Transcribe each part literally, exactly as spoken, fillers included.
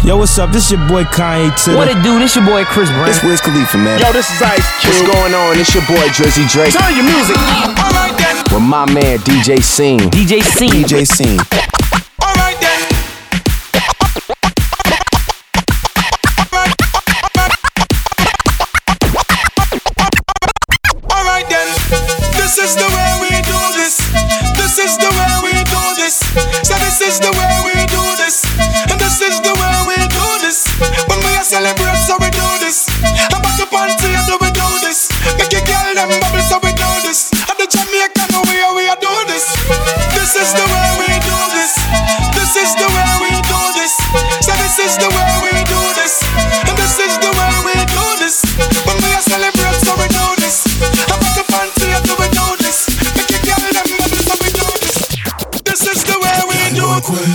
Yo, what's up? This your boy Kanye Titter. What it do? This your boy Chris Brown. This Wiz Khalifa, man. Yo, this is Ice Cube. What's going on? It's your boy Drizzy Drake. Turn your music. All right then. With my man D J Scene. D J Scene. D J Scene. All right then. All right then. This is the way we do this. This is the way we do this. So this is the way we do this. And this is the way we do this. When we are celebrate, so we do this. I'm about to party, so we do this. Make a girl them bubble, so we do this. And the Jamaican way we are do this. This is the way we do this. This is the way we do this. So this is the way we do this. And this is the way we do this. When we are celebrate, so we do this. I'm about to party, so we do this. Make a girl them bubble, so we do this. This is the way we do it.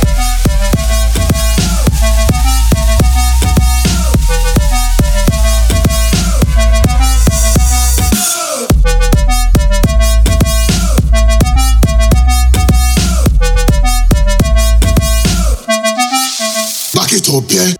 Back it up, yeah.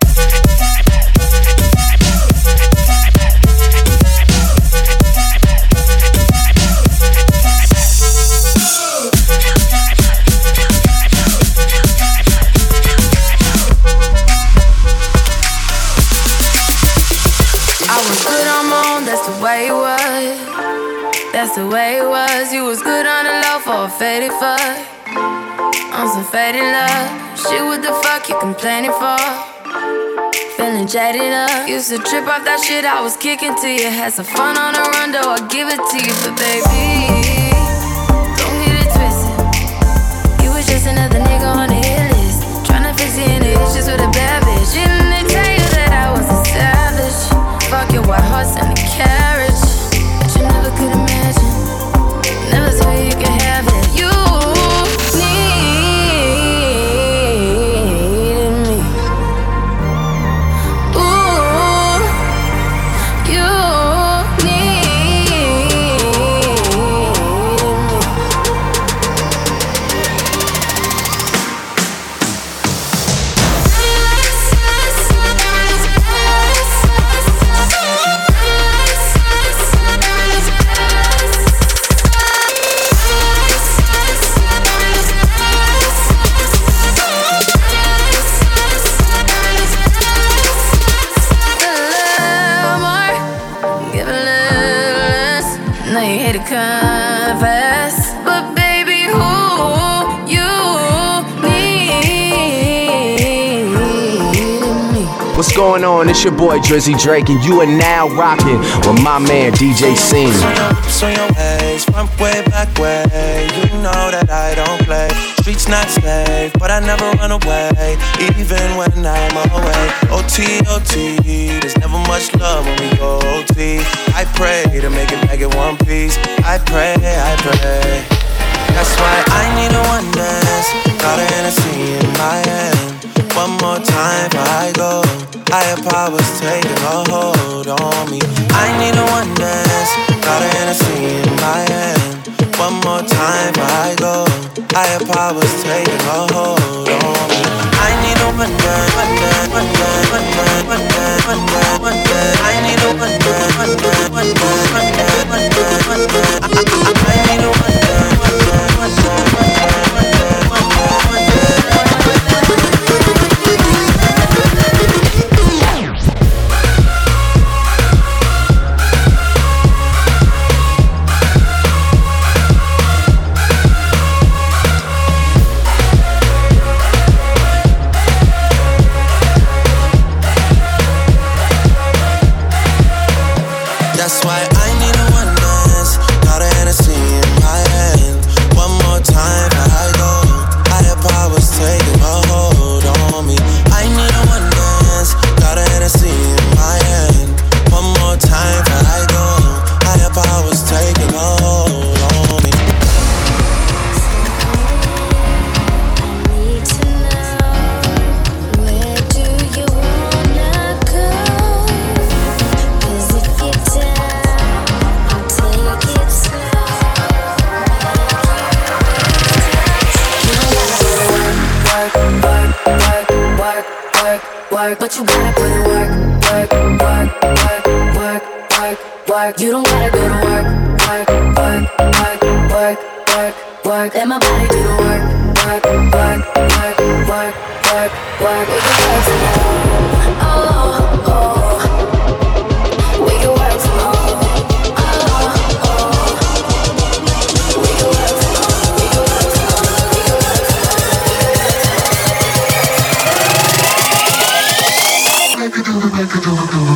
That's the way it was. You was good on the low for a faded fuck. On some faded love. Shit, what the fuck you complaining for? Feeling jaded up. Used to trip off that shit I was kicking to you. Had some fun on the run, though I give it to you. But baby, don't get it twisted. You was just another nigga on the hit list. Tryna fix your inner issues with a bad bitch. Didn't they tell you that I was a savage? Fuck your white horse and the carriage. But you never could imagine. Never thought you could have it. You needed me. Ooh, you needed confess, but baby, who you need me? What's going on? It's your boy Drizzy Drake, and you are now rocking with my man D J Scene. Swing your ways, front way, back way. You know that I don't play. Streets not safe, but I never run away, even when I'm away. O T, O T, there's never much love when we go O T. I pray to make it back in one piece. I pray, I pray. That's why I need a one dance. Got a Hennessy in my hand. One more time before I go. Higher powers taking a hold on me. I need a one dance. Got a Hennessy in my hand. One more time before I go. Higher powers taking a hold on me. I need a one dance, one dance, one dance, one dance, one dance, one dance, one dance. I need a one dance, one dance, one dance, one dance, one dance, one dance. I need a one dance, one dance, one dance, one dance, one dance, one dance, one dance. work, but you gotta put in work, work, work, work, work, work, work. You don't gotta go to work, work, work, work, work, work, work. Let my body do the work, work, work, work, work, work, work. We can work from home, oh, oh. We can work from home, oh, oh. We can work from home, we can work from home, we can work from home.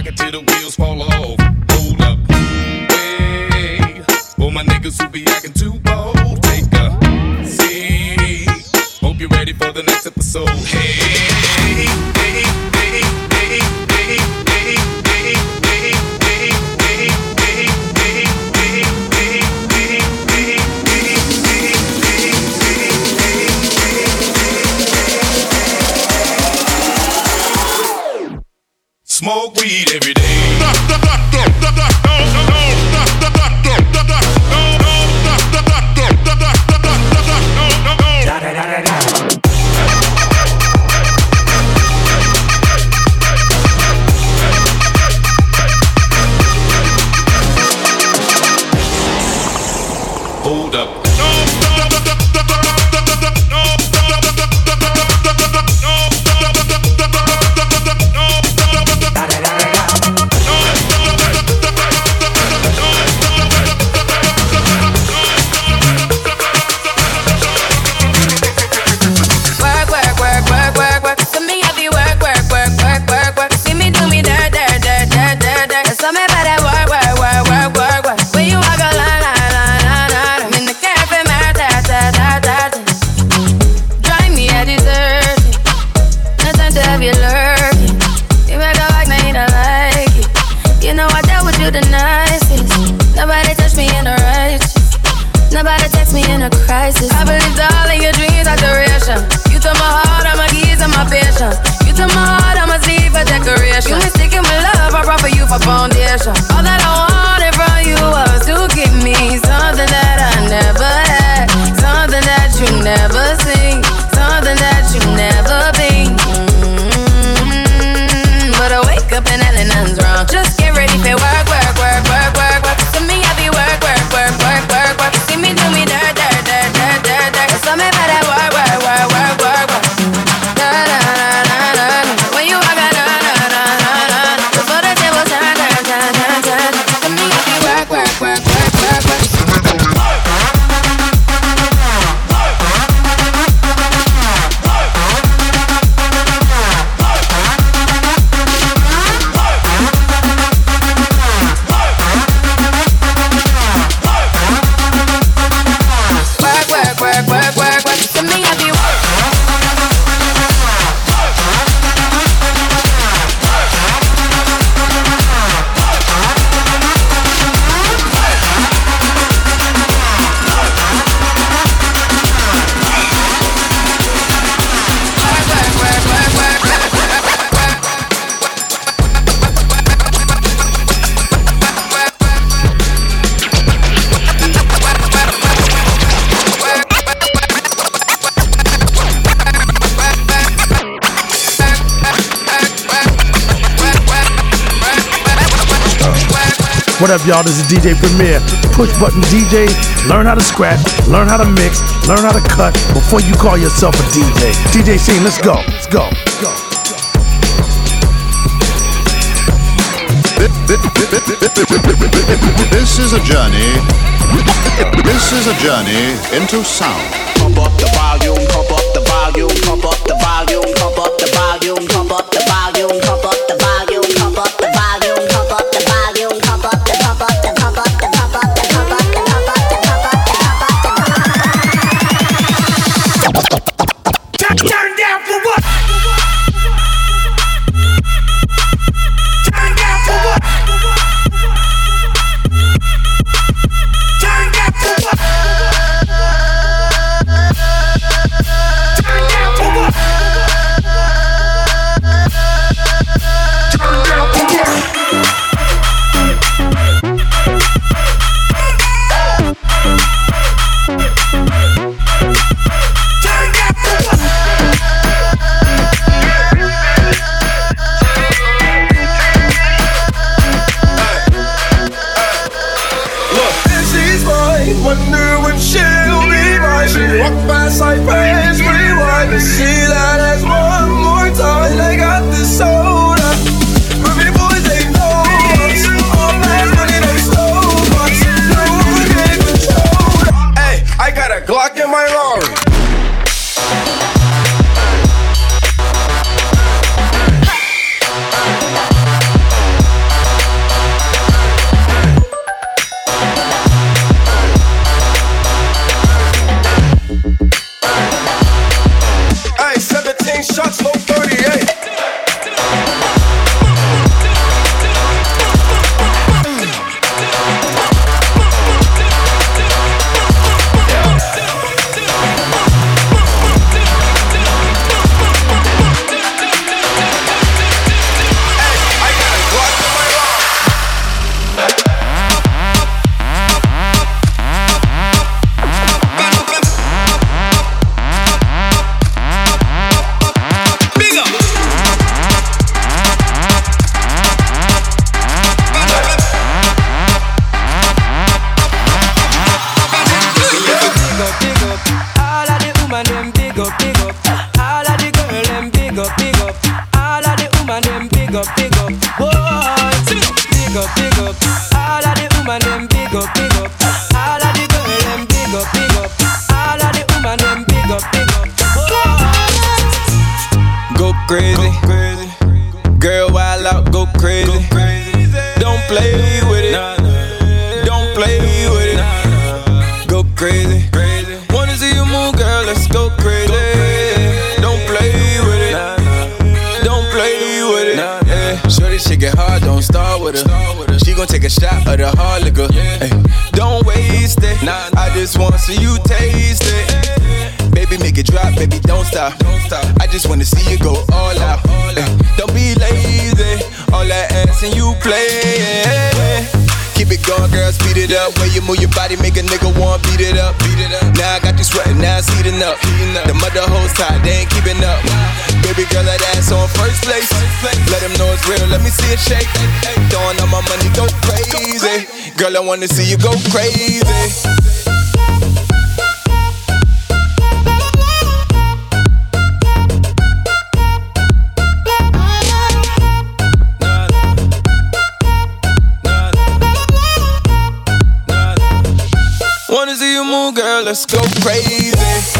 until the wheels fall off. Hold up, hey, for my niggas who be acting too bold, take a seat. Hope you're ready for the next episode. Hey, hey, hey, hey, hey, hey, hey, hey, hey, hey, hey, hey, smoke weed every day. Hold up. I believed all of your dreams are duration. You took my heart, all my keys, and my patience. You took my heart, I must leave a decoration. You mistaken my love, I brought for you for foundation. All that I wanted from you was to give me something that I never had, something that you never seen, something that you never been. Mm-hmm. But I wake up and nothing's wrong. Just get ready for work, work, work, work, work, work. To me, I be work, work, work, work, work, work. See me do me dirt, dirt, dirt, dirt, dirt, dirt. Tell me about that work, work, work, work, work, work. Da da da da da. When you walk out, da da da da da. Before the table turn, turn, turn, turn, turn. To me, I be work, work, work, work, work, work. What up, y'all? This is D J Premier. Push button D J. Learn how to scratch, learn how to mix, learn how to cut before you call yourself a D J. D J Scene, let's go. Let's go. Let's go. This is a journey. This is a journey into sound. Pump up the volume, pump up the volume, pump up the volume, pump up the volume, pump up the volume, pump up the volume, pump up the volume, pump up the volume, pump up the pump up the pump up the pump up the pump up the pump up the pump up the pump up the pump up the. Turn down for what? Turn down for what? Turn down for what? Turn down for what? big up. Boy, big up, big up. All of the woman them big up, big up. All of the girl them big up, big up. All of the woman them big up, big up. Go crazy, go crazy. Girl wild out, go crazy. Go crazy. Don't play with it. Don't play with it. Go crazy. Wanna see you move, girl? Let's go crazy. Don't play with it. Don't play with it. Yeah. Shorty shit get hard, don't start with her. She gon' take a shot of the hard liquor. Ay, don't waste it. I just wanna see you taste it. Baby, make it drop, baby, don't stop. I just wanna see you go all out. Ay, don't be lazy. All that ass and you play. Keep it going, girl, speed it up. When you move your body, make a nigga want beat it up. Beat it up. Now I got you sweating, now it's heating up. The mother hoes tired, they ain't keeping up. Baby girl, that ass on first place. Let them know it's real, let me see it shake. Throwing all my money, go crazy. Girl, I wanna see you go crazy. Wanna see you move, girl, let's go crazy.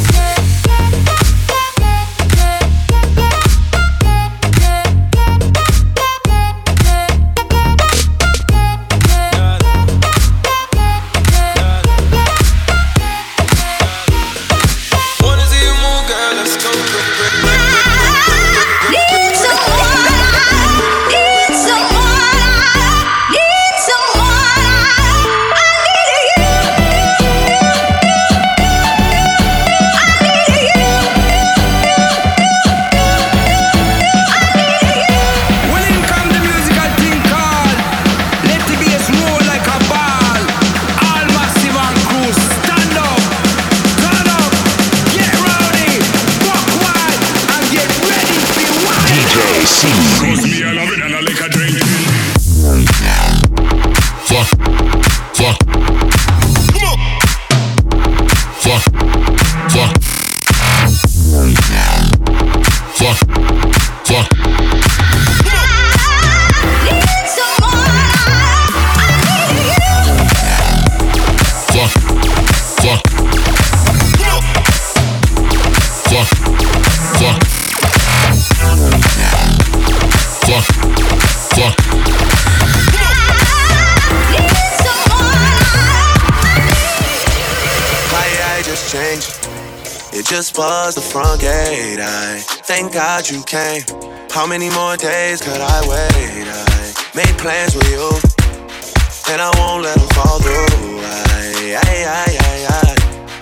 Just buzzed the front gate, I thank God you came. How many more days could I wait? I made plans with you, and I won't let them fall through. I, I, I, I, I.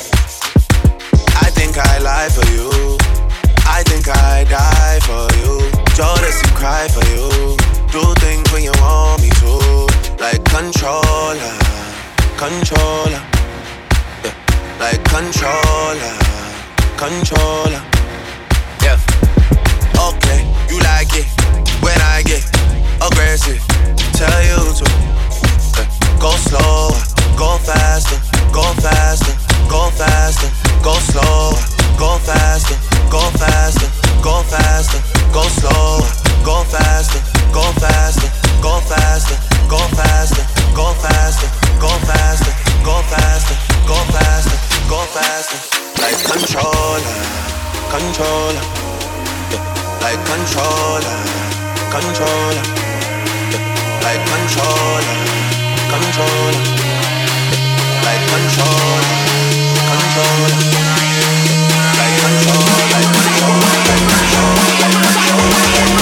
I think I lie for you. I think I die for you. Jealous and cry for you. Do things when you want me to, like controller, controller, yeah. Like controller. Controller, yeah. Okay, you like it when I get aggressive. Tell you to uh, go slower, go faster, go faster, go faster, go slower, go faster, go faster, go faster, go slower, go faster, go faster, go faster, go faster, go faster, go faster, go faster, go faster, go faster. Like controller, controller, yeah. Like controller, controller, yeah. Like controller, controller, yeah. Like controller, controller, like controller, like controller, like controller, like controller, like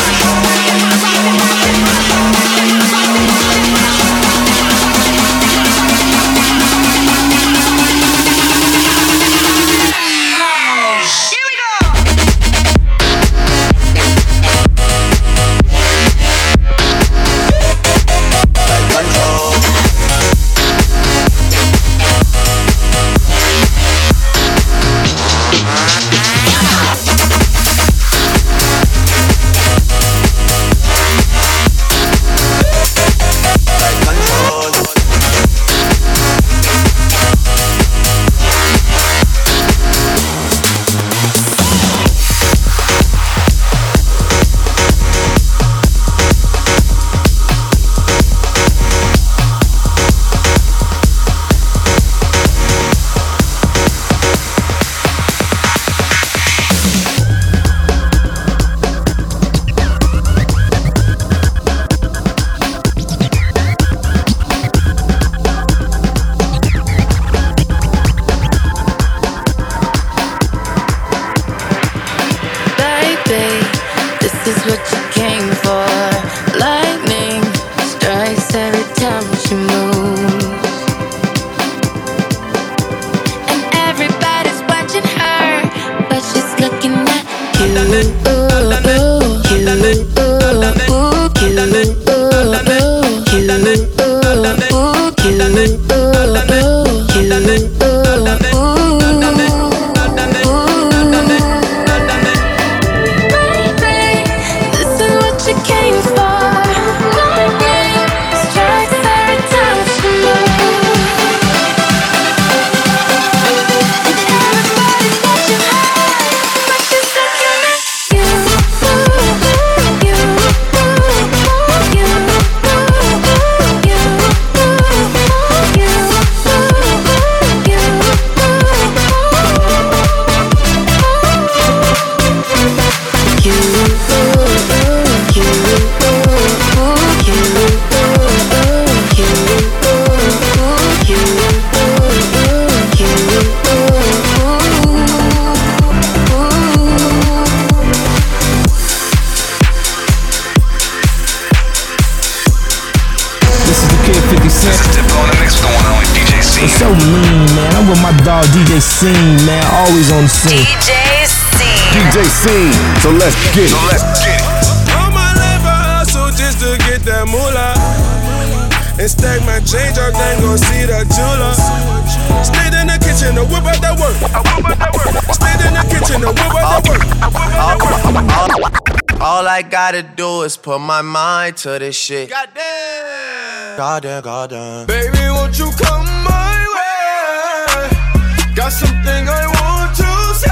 It's so lean, man. I'm with my dog D J Scene, man. Always on the scene. D J Scene. D J Scene. So let's get it. So let's get it. All my life I hustle just to get that moolah. And stack my change up, then go see the jeweler. Stayed in the kitchen to whip out that work. Stayed in the kitchen to whip out that work. All, all I gotta do is put my mind to this shit. Goddamn. Goddamn, goddamn. Baby, won't you come my way? Got something I want to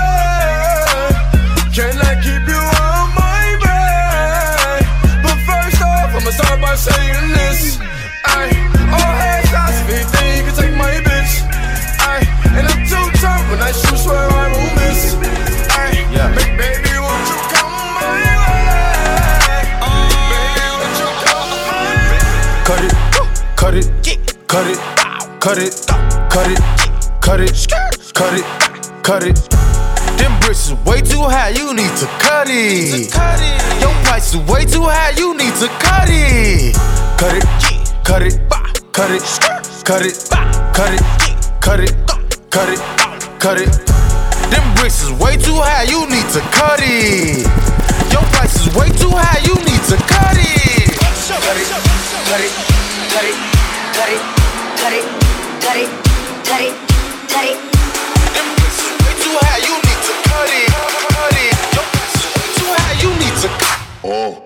say. Can I keep you on my way? But first off, I'ma start by saying this. Ay, all hands shots, if you think you can take my bitch. Ay, and I'm too tough when I shoot, swear I won't miss. Ay, yeah. Baby, baby, won't you come my way? Baby, won't you come my way? Cut it, cut it, cut it, cut it, cut it, cut it, cut it, cut it. Them bricks is way too high, you need to cut it. Your price is way too high, you need to cut it. Cut it. Cut it, cut it, cut it, cut it, cut it, cut it, cut it. Them bricks is way too high, you need to cut it. Your price is way too high, you need to cut it. Cut it, cut it, cut it, cut it, cut it, cut it, cut it, cut it. Them bricks is way too high, you need to cut it. Cut it. Your price is way too high, you need to cut it. Oh.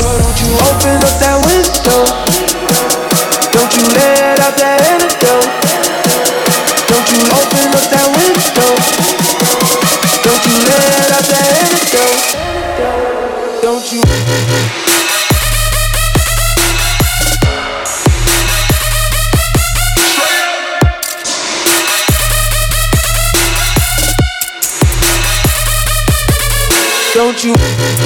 So don't you open up that window. Don't you let out that antidote. Don't you open up that window. Don't you let out that antidote. Don't you. Don't you.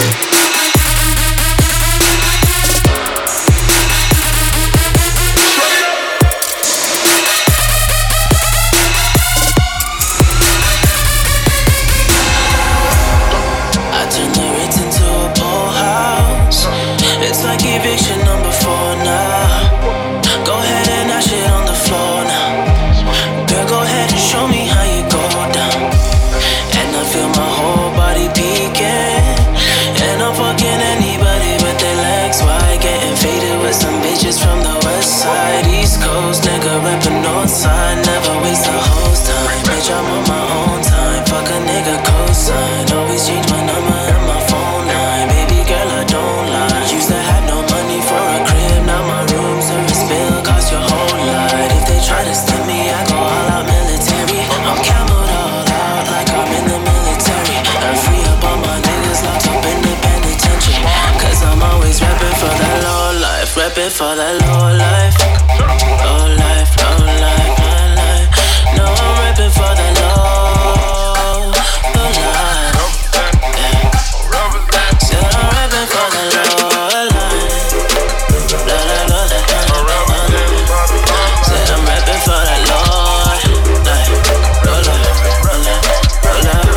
Eviction number four now. Go ahead and dash it on the floor now. Girl, go ahead and show me how you go down. And I feel my whole body peeking. And I'm fucking anybody with their legs wide. Getting faded with some bitches from the west side. East Coast, nigga reppin' north side. Never waste a host time. Bitch, I'm on my own time. Fuck a nigga cosign. Always change my number and my phone line. Baby girl, I don't lie. Used to have no money for a crib. Now my room service bill cost your whole life. If they try to stem me, I go all out military. I'm camoed all out like I'm in the military. And free up all my niggas locked up in the penitentiary. Cause I'm always reppin' for that low life. Reppin' for that low life. Low life, low life, low life. No, I'm reppin' for that low, low life. Yeah. Said I'm reppin' for that low life. Low life, low life, low life. Said I'm reppin' for that low life. Low life, low life, low life.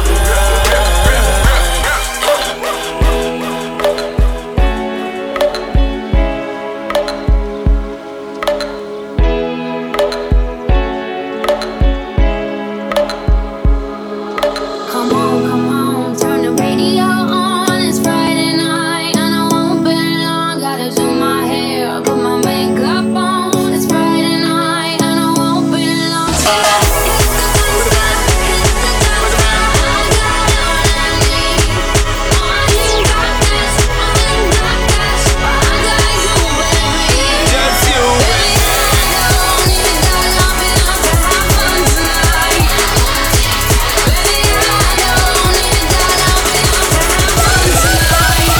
Come on, come on, turn the radio on. It's Friday night and I won't be long. Gotta do my hair, put my makeup on. It's Friday night and I won't be long. Hit the gun, hit the gun, hit the gun. I got all I need. I ain't got this, I ain't got this. I got you, baby. Just you. Baby, I don't need that love enough to have fun tonight. Baby, I don't need that love enough to have fun tonight.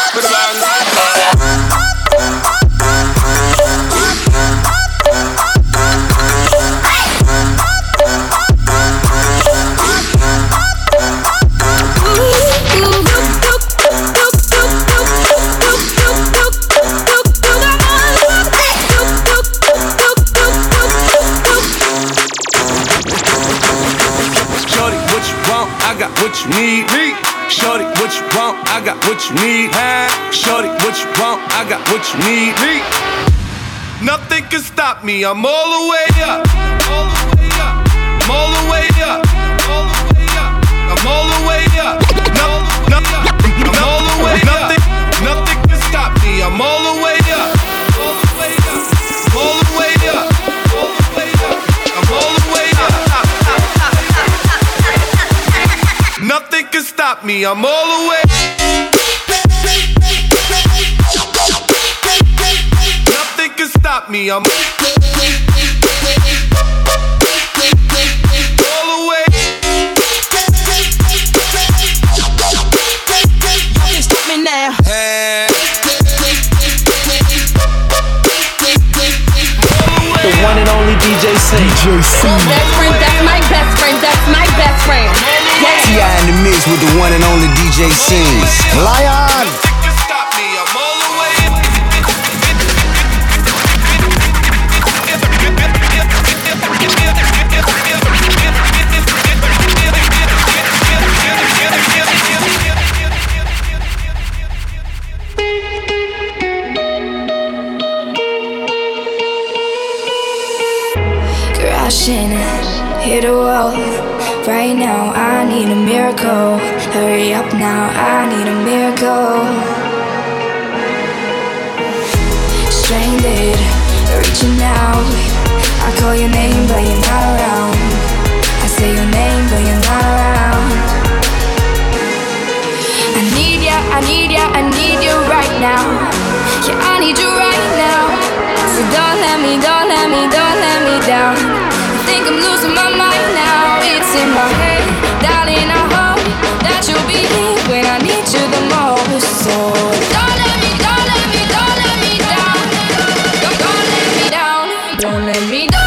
Shorty, what you want? I got what you need. Me. Shorty, what you want? I got what you need. Shorty, what you want? I got what you need. Me. Nothing can stop me. I'm all the way up. All the way up. I'm all the way up. All the way up. I'm all the way up. No, no, I'm all the way up. Nothing, nothing can stop me. I'm all the way up. All the way up. All the way up. All the way up. I'm all the way up. Nothing can stop me. I'm all the way. Nothing can stop me. I'm all the way. You can stop me now. Hey. The one and only D J C. D J C. Best friend, that's my best friend, that's my best friend. Yeah. T I in the mix with the one and only D J C. Lion. Nothing can stop me. I'm all the way. Crashing, hit a wall. Right now, I need a miracle. Hurry up now, I need a miracle. Stranded, reaching out. I call your name, but you're not around. I say your name, but you're not around. I need ya, I need ya, I need you right now. Yeah, I need you right now. So don't let me, don't let me, don't let me down. I think I'm losing my mind now. It's in my head, darling, I hope that you'll be here when I need you the most. So don't let me, don't let me, don't let me down. Don't, don't let me down. Don't let me down.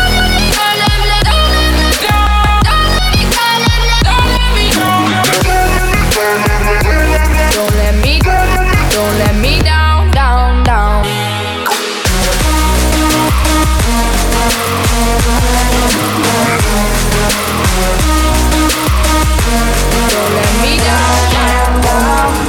Don't let me down, down, down. Don't let me down, down, down.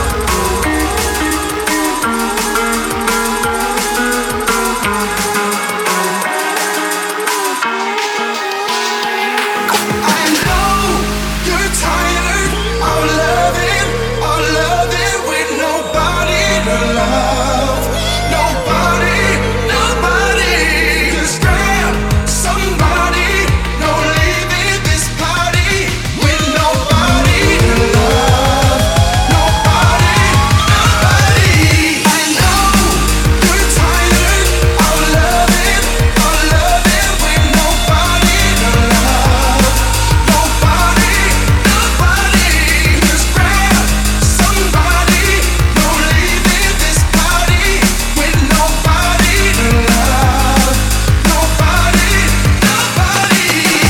I know you're tired of loving, of loving with nobody to love. Nobody, nobody. Just grab somebody. No leaving this party with nobody to love. Nobody, nobody. I know you're tired of loving, of loving with nobody to love. Nobody, nobody. Just grab somebody. No leaving this party with nobody to love. Nobody, nobody.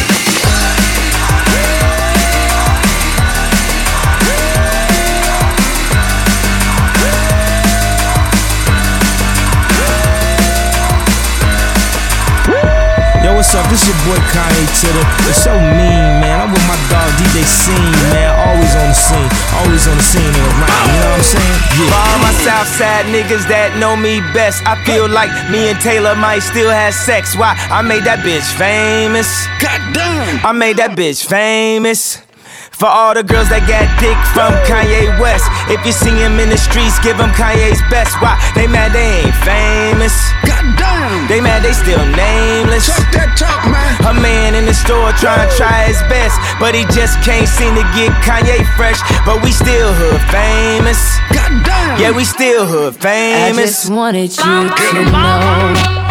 Yo, what's up? This your boy Kanye Titter. It's so mean, man. I'm with my dog D J Scene, man. Always on the scene, always on the scene and around. You know what I'm saying? For all my Southside niggas that know me best, I feel like me and Taylor might still have sex. Why? I made that bitch famous. Goddamn. I made that bitch famous. For all the girls that got dick from Kanye West, if you see him in the streets, give him Kanye's best. Why? They mad they ain't famous. Goddamn. They mad they still nameless. Talk that talk, man. A man in the store trying to try his best, but he just can't seem to get Kanye fresh. But we still hood famous. Goddamn. Yeah, we still hood famous. I just wanted you to know.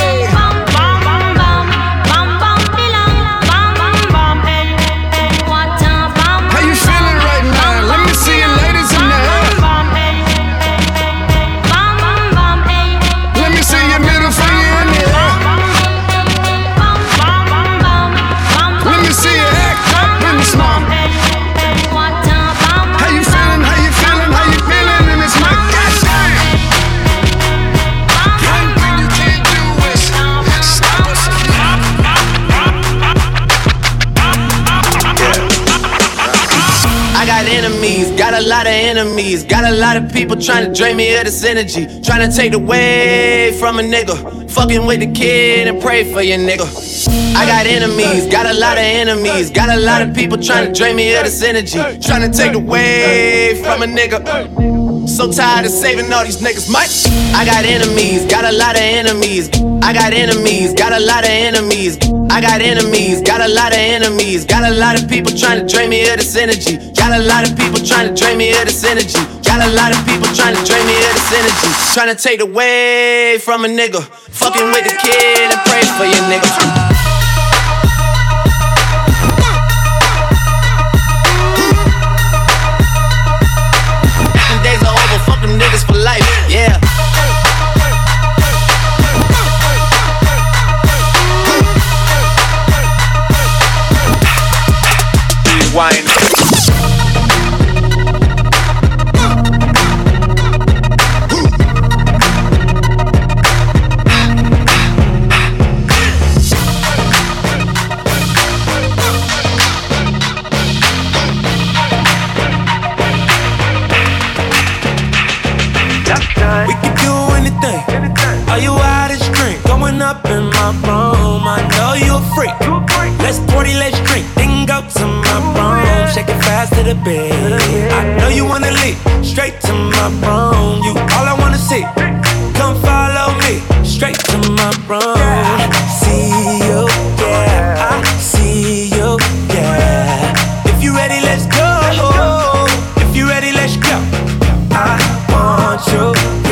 Got a lot of enemies, got a lot of people trying to drain me of this energy, trying to take away from a nigga, fucking with the kid and pray for your nigga. I got enemies, got a lot of enemies, got a lot of people trying to drain me of this energy, trying to take away from a nigga. So tired of saving all these niggas, Mike. I got enemies, got a lot of enemies. I got enemies, got a lot of enemies. I got enemies, got a lot of enemies. Got a lot of people trying to drain me of this energy. Got a lot of people trying to drain me of this energy. Got a lot of people trying to drain me of this energy. Trying to take away from a nigga. Fucking with the kid and pray for your nigga. Niggas for life, yeah. Wine. We can do anything. Are you out of drink? Going up in my room. I know you a freak. Let's party, let's drink. Then go to my room. Shake it fast to the bed. I know you wanna leave. Straight to my room. You all I wanna see. Come follow me. Straight to my room. See you, yeah. I see you, yeah. If you ready, let's go. If you ready, let's go. I want you.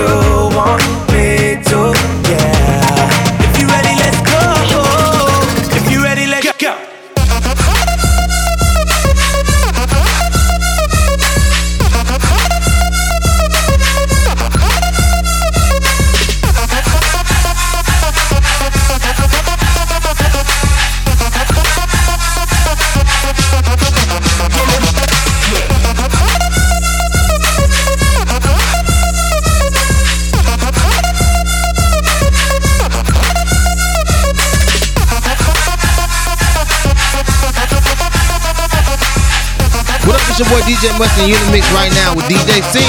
your boy D J Mustard, you in the mix right now with D J C.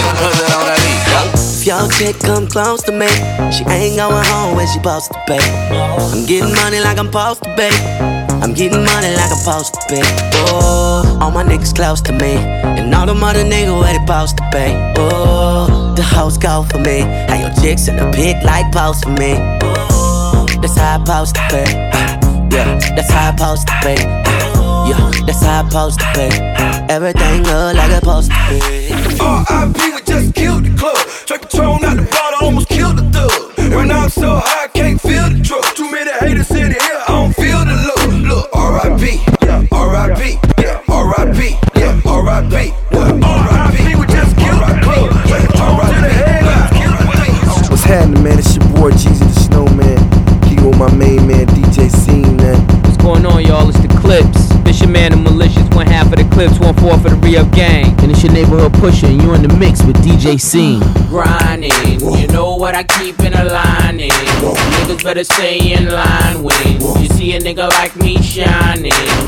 If your chick come close to me, she ain't going home when she supposed to pay. I'm getting money like I'm supposed to pay. I'm getting money like I'm supposed to pay. Oh, all my niggas close to me, and all the mother niggas where they supposed to pay. Oh, the hoes go for me, how your chicks in the pic like post for me. Oh, that's how I supposed to pay. Yeah, that's how I supposed to pay. Yeah, that's how I supposed to pay. Everything look like it's supposed to be. R I P we just killed the club. Track Patron out the bottle, almost killed the thug. And I'm so high, I can't feel the drug. Too many haters in the air, I don't feel the love. Look, R I P, yeah, R I P, yeah, R I P, yeah, R I P, yeah, R I P we just killed the club. Track Patron to the head, let's kill the thing. What's happening, man? It's your boy Jeezy the Snowman. Keep with my main man D J Scene, man. What's going on, y'all? It's the Clips. This your man, the Malicious. One half of the Clips, one fourth for the Re-Up Gang. And it's your neighborhood pusher, and you in the mix with D J Scene. Grinding, you know what I keep in a lining. Niggas better stay in line when you see a nigga like me shining.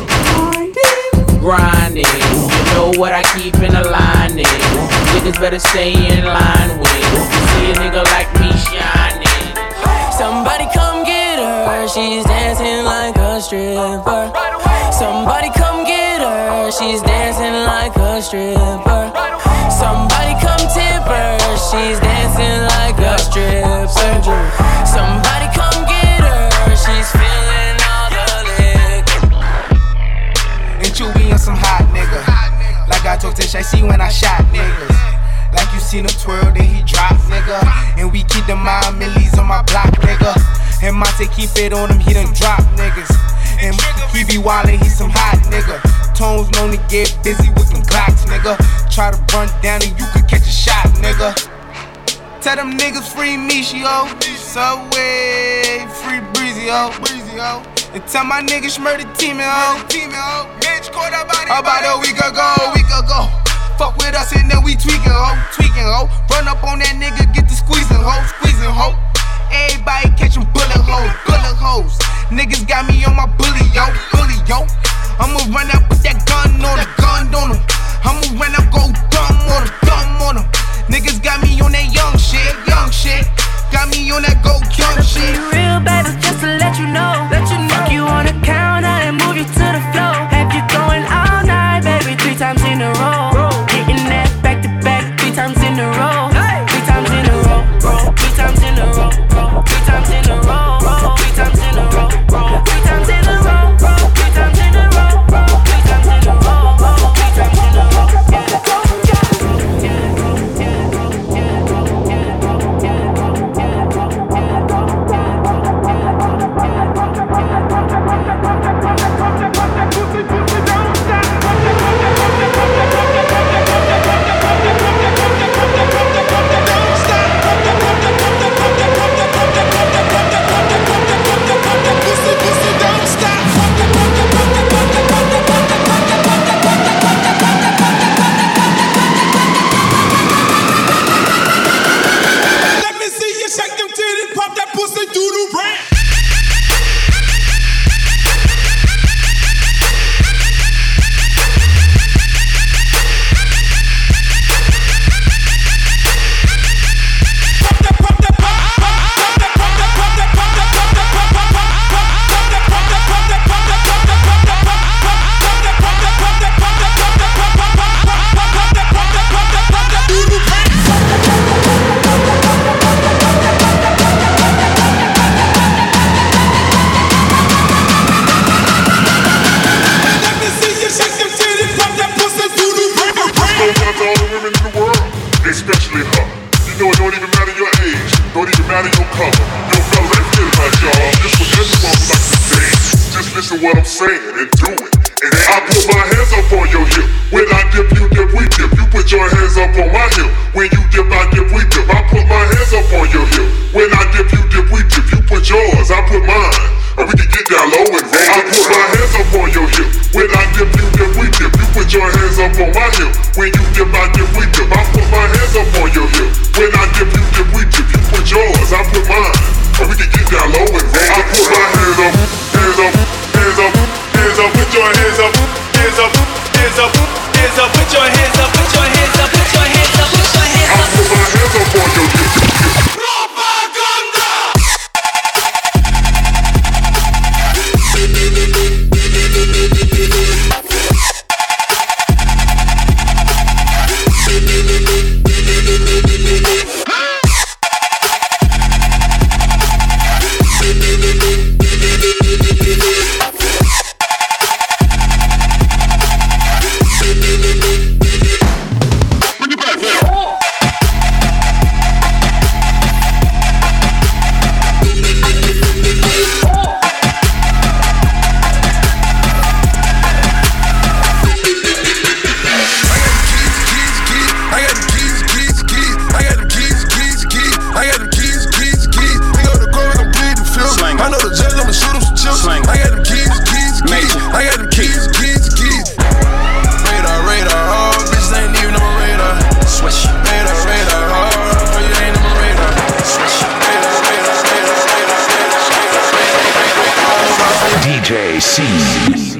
Grinding, you know what I keep in a lining. Niggas better stay in line when you see a nigga like me shining. Somebody come get her, she's dancing like a stripper. Somebody come get her, she's dancing like a stripper. Somebody come tip her, she's dancing like a stripper. Somebody come get her, she's feeling all the liquor. And you be on some hot nigga, like I told Tish I see when I shot niggas. Like you seen him twirl, then he drop, nigga. And we keep the mind millies on my block, nigga. And Monte keep it on him, he done drop niggas. And he be wildin', he some hot nigga. Tones known to get busy with them Glocks, nigga. Try to run down and you could catch a shot, nigga. Tell them niggas free Michio, Subway, free Breezy, oh, Breezy, oh. And tell my niggas murder team, oh, team, oh. Bitch, caught up body, about a week ago, week ago. Fuck with us and then we tweaking, ho, tweaking, ho. Run up on that nigga, get the squeezing, ho, squeezing, ho. Everybody catching bullet holes, bullet holes. Niggas got me on my bully, yo, bully, yo. I'ma run up with that gun on him, gun on him. I'ma run up, go dumb on him, dumb on him. Niggas got me on that young shit, young shit. Got me on that go young shit. Real baby, just to let you know, let you know. Fuck you on the counter and move you to the floor. Have you going all night, baby, three times in a row. Hitting that back to back, three times in a row. Three times in a row, three times in a row, three times in a row, three times in a row, three times in a row, three times in a row, three times in a row, three times in a row. What I'm saying and do it. And I put my hands up on your hip. When I dip, you dip, we dip. You put your hands up on my hip. When you dip, I dip, we dip. I put my hands up on your hip. When I dip, you dip, we dip. You put yours, I put mine. And we can get down low and roll. I put my hands up on your hip. When I dip, you dip, we dip. You put your hands up on my hip. When you dip, I dip, we dip. I put my hands up on your hip. When I dip, you dip, we dip. You put yours, I put mine. And we can get down low and roll. I put my hands up, hands up, hands up, hands up. Put your hands up, hands up, hands up, hands up. Put your hands C.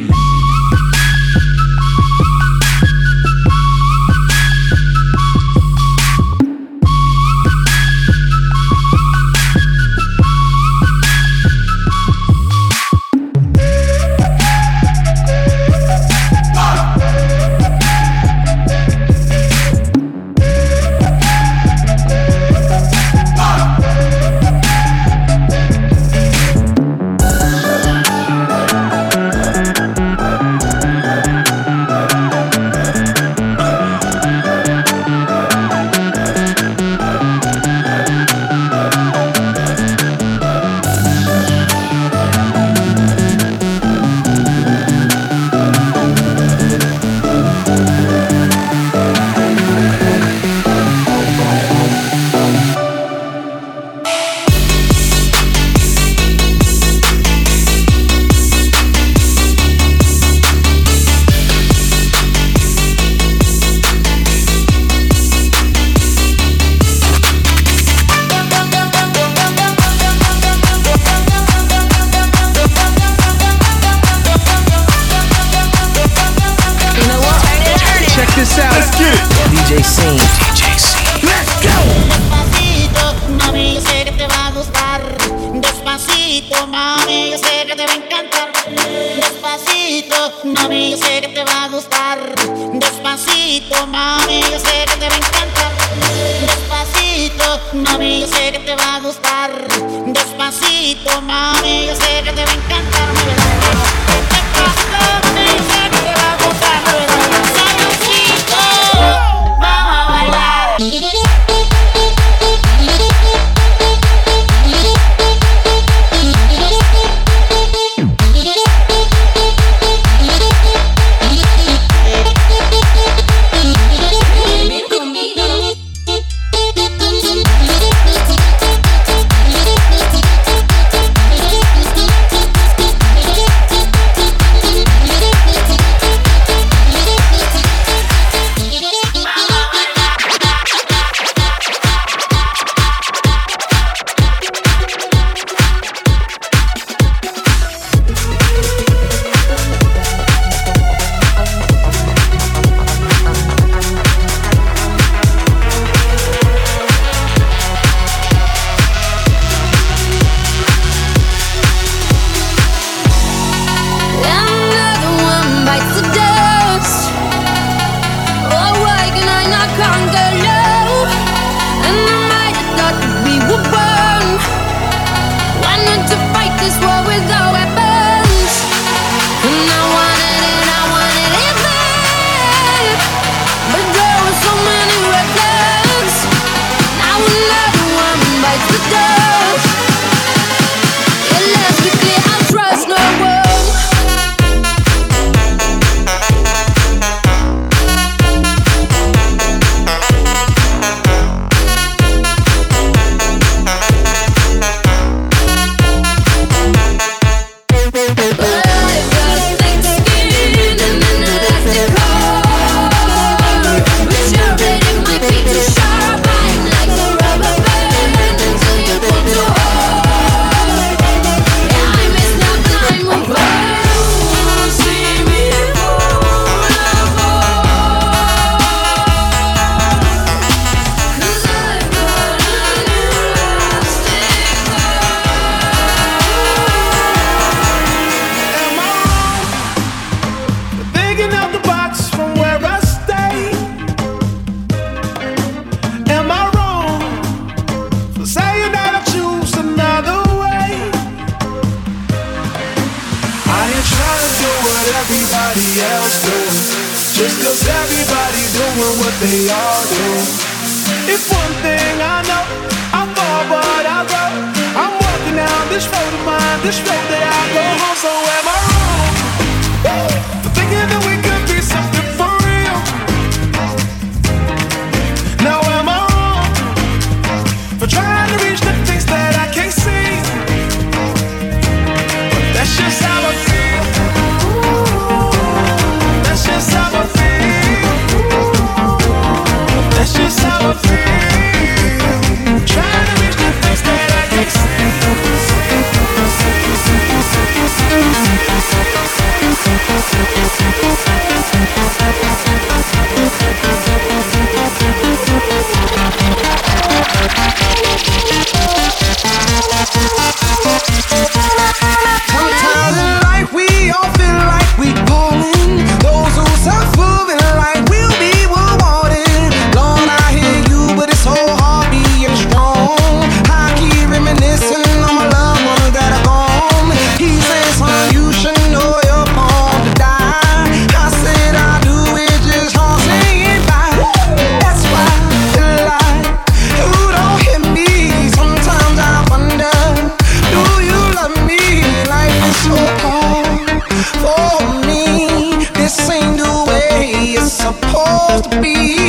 Trying to reach the things that I can't see.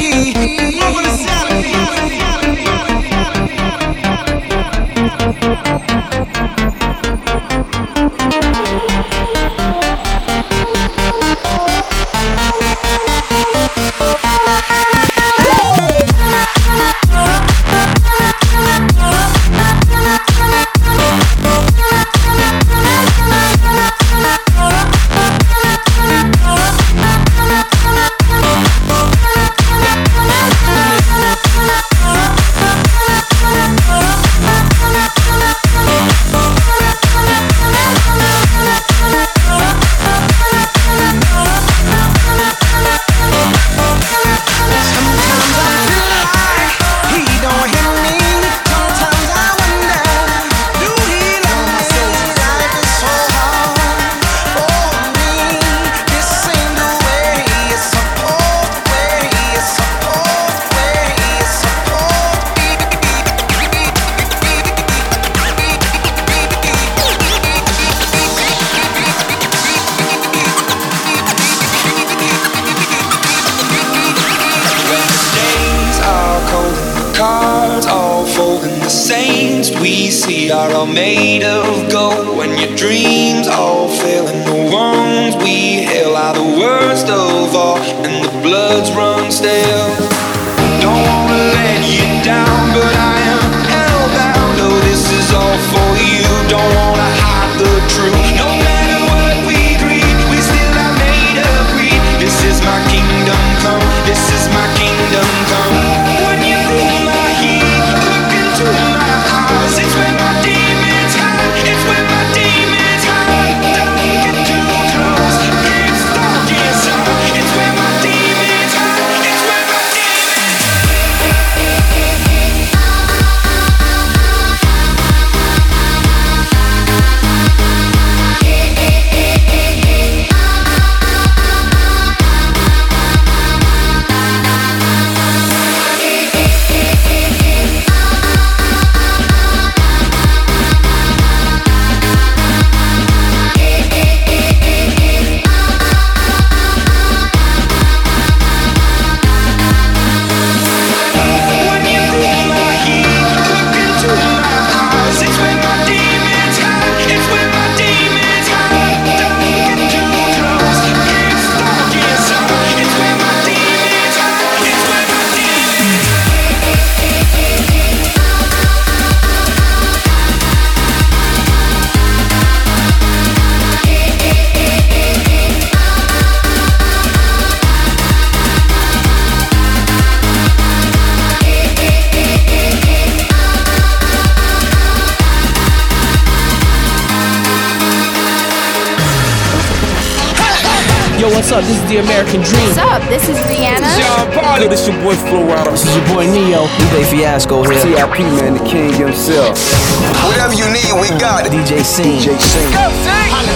What's up? This is the American Dream. What's up? This is Rihanna. Sean Paul. Yo, this your boy Flo Rida. This is your boy Neo. D J Fiasco here. T I P, man, the king himself. Whatever you need, we got it. D J Scene. D J Scene. Go, sing! Ready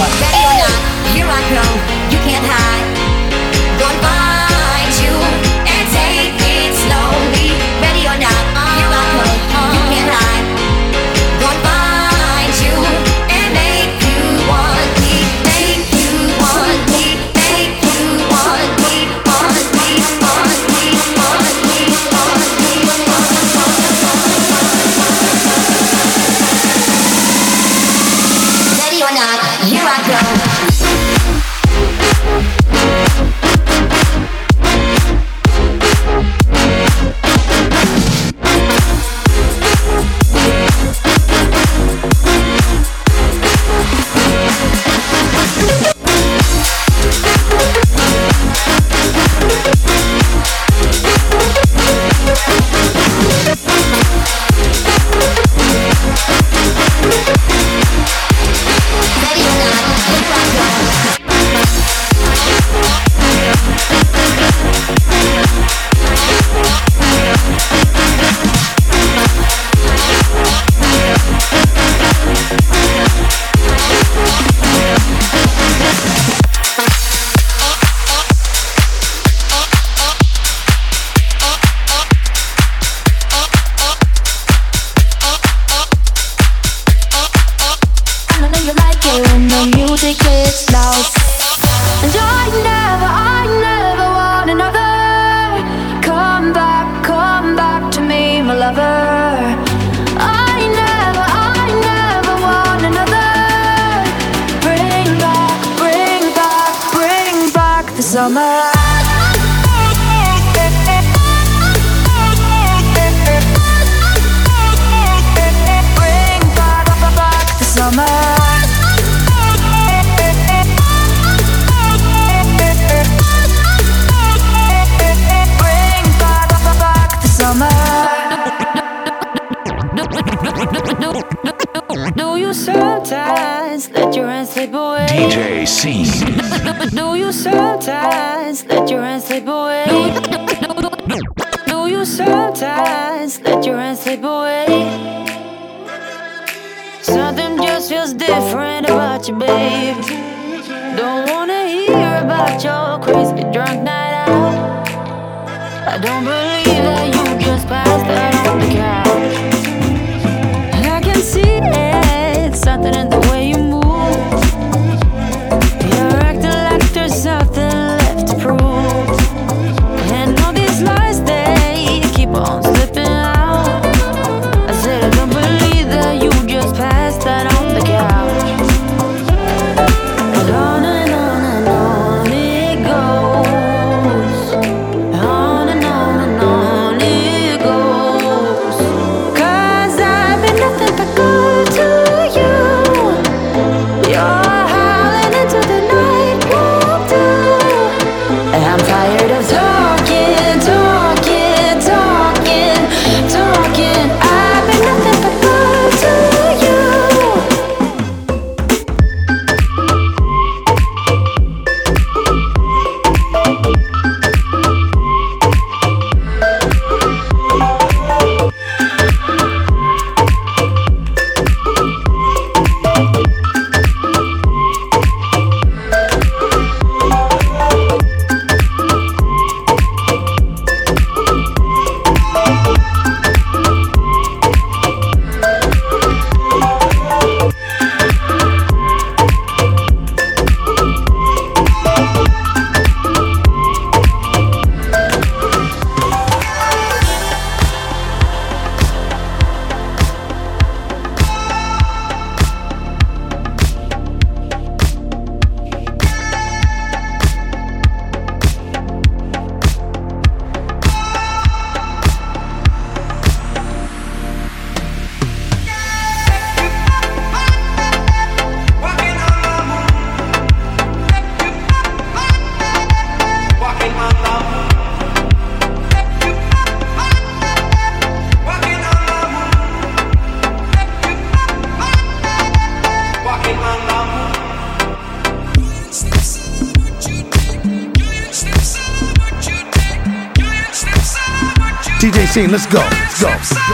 or not, here I come. You can't hide. Gonna find you and take it slowly. Ready or not, here I come. You can't hide. Gonna find you and make you want me. Make you want me. Make you want me. Want me. Want me. Want me. Want me. Ready or not, here I go. slip away? D J C. Do you sometimes let your hands slip away? Do you sometimes let your hands slip away? Something just feels different about you, babe. Don't wanna hear about your crazy drunk night out. I don't believe that you just passed that on the couch. I can see it, something in the way you move. You're acting like there's something left to prove. And all these lies, they keep on slipping out. I said I don't believe that you just passed that on the couch. And on and on and on it goes. On and on and on it goes. 'Cause I've been nothing but good to you. You're howling into the night, won't do. And I'm tired of talking, talking, talking, talking. I've been nothing but good to you. D J Scene, let's go, let's go, let's go.